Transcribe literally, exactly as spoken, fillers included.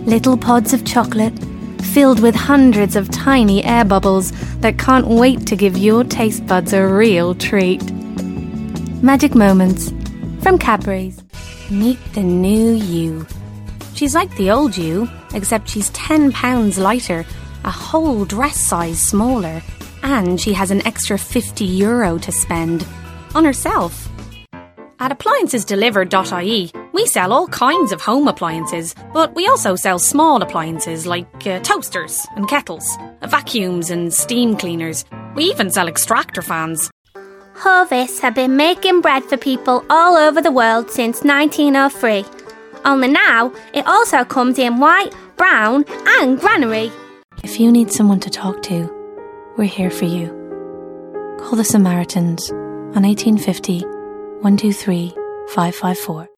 Little pods of chocolate, filled with hundreds of tiny air bubbles that can't wait to give your taste buds a real treat. Magic Moments from Cadbury's. Meet the new you. She's like the old you, except she's ten pounds lighter, a whole dress size smaller, and she has an extra fifty euro to spend on herself. At appliances delivered dot I E, we sell all kinds of home appliances, but we also sell small appliances like uh, toasters and kettles, vacuums and steam cleaners. We even sell extractor fans. Hovis have been making bread for people all over the world since nineteen oh three. Only now, it also comes in white, brown and granary. If you need someone to talk to, we're here for you. Call the Samaritans on eighteen fifty, one two three, five five four.